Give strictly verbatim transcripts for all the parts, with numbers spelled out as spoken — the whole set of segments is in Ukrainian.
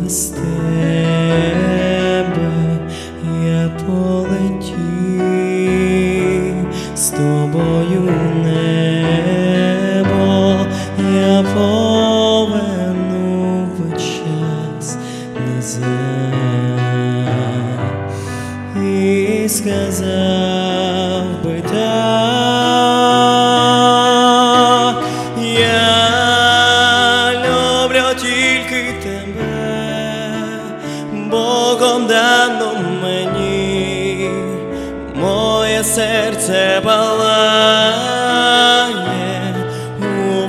без тебе я полетів, з тобою небо я повернув би час назад і сказав би так: я люблю тільки тебе, Богом дано мені, моє серце палає у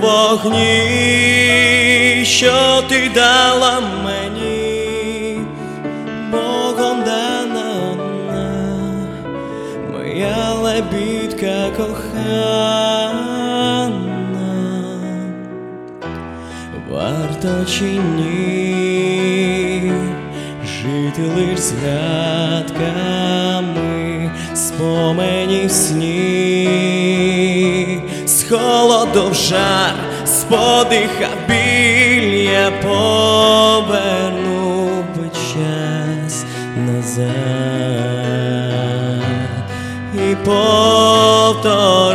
вогні, що ти дала мені, Богом дана одна, моя лебідка кохана. Варто чи ні жити лиш згадками споменів сні, з холоду в жар, з подиха біль я повернув би час назад і повторив